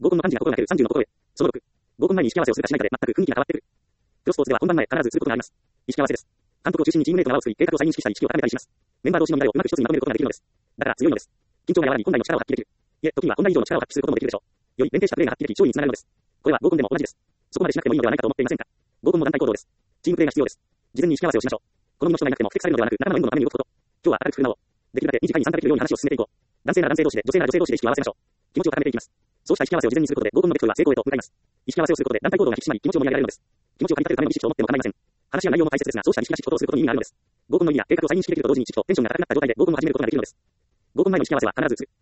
合コンの幹事が心がける30の心得。その6。合コン前に意識合わせをするかしないかで全く雰囲気が変わってくる。プロスポーツでは本番前必ずすることがあります。意識合わせです。監督を中心にチームメイトが輪を作り、計画を再認識したり意識を高めたりします。メンバー同士の乱れをうまく一つにまとめることができるのです。だから強いのです。緊張が和らぎ本来の力を発揮できる。いえ、時には本来以上の力を発揮することもできるでしょう。より連携したプレーが発揮でき勝利につながるのです。これは合コンでも同じです。そこまでしなくてもいいのではないかと思っていませんか。合コンも団体行動です。チームプレーが必要です。事前に意識合わせをしましょう。好みの人がいなくても不適されるのではなく、仲間の援護のために動くこと。今日は明るく振る舞おう。できるだけ短いに参加できるように話を進めていこう。男性なら男性同士で、女性なら女性同士で意識を合わせましょう。気持ちを高めていきます。そうした意識合わせを事前にすることで、合コンのベクトルは成功へと向かいます。意識合わせをすることで団体行動が引き締まり、気持ちを盛り上げられるのです。気持ちを駆り立てるための意識と思っても構いません。話や内容も大切ですが、そうした意識なしことをすることに意味があるのです。合コンの意味や計画を再認識できると同時に意識とテンションが高くなった状態で合コンを始めることができるのです。合コン前の意識合わせは必ずする。